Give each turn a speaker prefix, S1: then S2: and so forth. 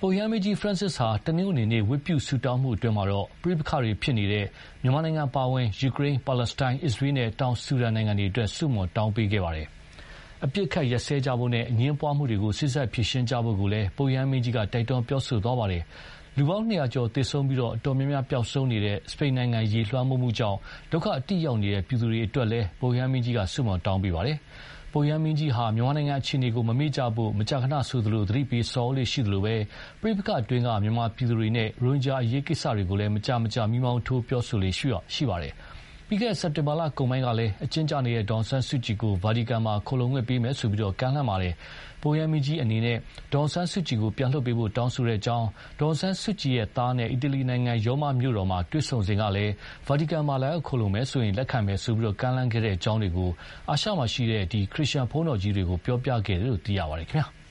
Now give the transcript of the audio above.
S1: ပုပ်ရဟန်းမင်းကြီး Francis ဟာတနင်္ဂနွေနေ့ဝတ်ပြုဆုတောင်းမှုအတွင်းမှာတော့ပဋိပက္ခတွေဖြစ်နေတဲ့မြန်မာနိုင်ငံအပါအဝင်ယူကရိန်း၊ပါလက်စတိုင်း၊အစ္စရေးနဲ့တောင်ဆူဒန်နိုင်ငံတွေအတွက်ဆုမွန်တောင်းပေးခဲ့ပါတယ်။အပစ်အခတ်ရပ်စဲကြဖို့နဲ့အငြင်းပွားမှုတွေကိုစေ့စပ်ဖြေရှင်းကြဖို့ကိုလည်းပုပ်ရဟန်းမင်းကြီးကတိုက်တွန်းပြောဆိုသွားပါတယ်။လူပေါင်း200ကျော်သေဆုံးပြီးအတော်များများပျောက်ဆုံးနေတဲ့စပိန်နိုင်ငံရေလွှမ်းမိုးမှုကြောင့်ဒုက္ခအတိရောက်နေတဲ့ပြည်သူတွေအတွက်လည်းပုပ်ရဟန်းမင်းကြီးကဆုမွန်တောင်းပေးပါတယ်။ပုပ်ရဟန်းမင်းကြီးဟာမြန်မာနိုင်ငံအခြေအနေကိုမမေ့ကြဖို့မကြာခဏဆိုသလိုသတိပေးဆော်လေရှိသလိုပဲပဋိပက္ခအတွင်းကမြန်မာပြည်သူတွေနဲ့ရိုဟင်ဂျာအရေးကိစ္စတွေကိုလည်းမကြာမီးမောင်းထိုးပြောဆိုလေရှိပါတယ်။ပြီးခဲ့တဲ့စက်တင်ဘာလကုန်ပိုင်းကလည်းအကျဉ်းကျနေတဲ့ဒေါ်အောင်ဆန်းစုကြည်ကိုဗာတီကန်မှာခိုလှုံခွင့်ပေးမယ်ဆိုပြီးကမ်းလှမ်းပါတယ်။ပုပ်ရဟန်းမင်းကြီးအနေနဲ့ဒေါ်အောင်ဆန်းစုကြည်ကိုပြန်လွှတ်ပေးဖို့တောင်းဆိုတဲ့အကြောင်းဒေါ်အောင်ဆန်းစုကြည်ရဲ့သားနဲ့အီတလီနိုင်ငံရောမမြို့တော်မှာတွေ့ဆုံစဉ်ကလည်းဗာတီကန်မှာလာရောက်ခိုလှုံမယ်ဆိုရင်လက်ခံမယ်ဆိုပြီးကမ်းလှမ်းခဲ့တဲ့အကြောင်းတွေကိုအာရှမှာရှိတဲ့ခရစ်ယာန်ဘုန်းတော်ကြီးတွေကိုပြောပြခဲ့တယ်လို့သိရပါတယ်ခင်ဗျာ။